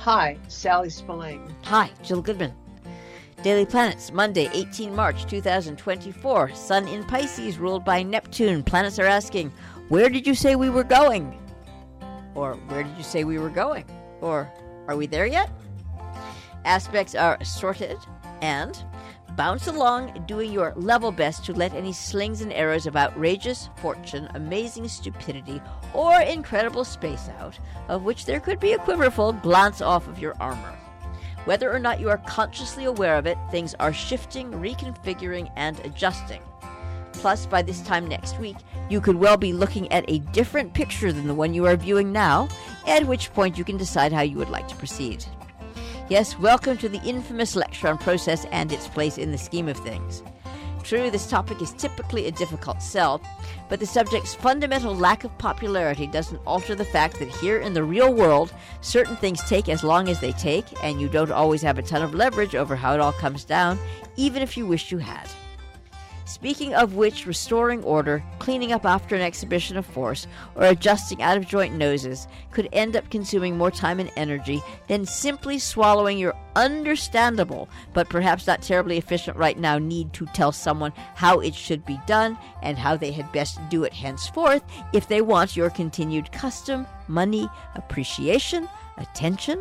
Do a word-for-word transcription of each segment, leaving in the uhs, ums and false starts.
Hi, Sally Spillane. Hi, Jill Goodman. Daily Planets, Monday, the eighteenth of March, two thousand twenty-four. Sun in Pisces, ruled by Neptune. Planets are asking, where did you say we were going? Or, where did you say we were going? Or, are we there yet? Aspects are sorted and bounce along, doing your level best to let any slings and arrows of outrageous fortune, amazing stupidity, or incredible space out, of which there could be a quiverful, glance off of your armor. Whether or not you are consciously aware of it, things are shifting, reconfiguring, and adjusting. Plus, by this time next week, you could well be looking at a different picture than the one you are viewing now, at which point you can decide how you would like to proceed. Yes, welcome to the infamous lecture on process and its place in the scheme of things. True, this topic is typically a difficult sell, but the subject's fundamental lack of popularity doesn't alter the fact that here in the real world, certain things take as long as they take, and you don't always have a ton of leverage over how it all comes down, even if you wished you had. Speaking of which, restoring order, cleaning up after an exhibition of force, or adjusting out-of-joint noses could end up consuming more time and energy than simply swallowing your understandable, but perhaps not terribly efficient right now, need to tell someone how it should be done and how they had best do it henceforth if they want your continued custom, money, appreciation, attention.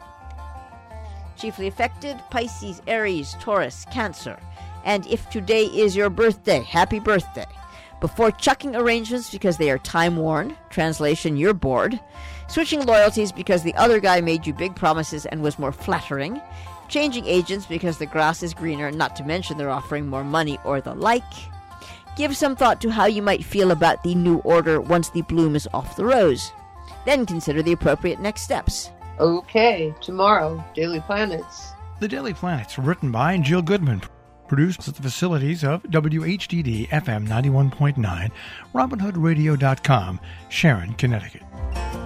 Chiefly affected, Pisces, Aries, Taurus, Cancer. And if today is your birthday, happy birthday. Before chucking arrangements because they are time-worn, translation, you're bored, switching loyalties because the other guy made you big promises and was more flattering, changing agents because the grass is greener, not to mention they're offering more money or the like, give some thought to how you might feel about the new order once the bloom is off the rose. Then consider the appropriate next steps. Okay, tomorrow, Daily Planets. The Daily Planets, written by Jill Goodman. Produced at the facilities of W H D D F M ninety-one point nine, Robin Hood Radio dot com, Sharon, Connecticut.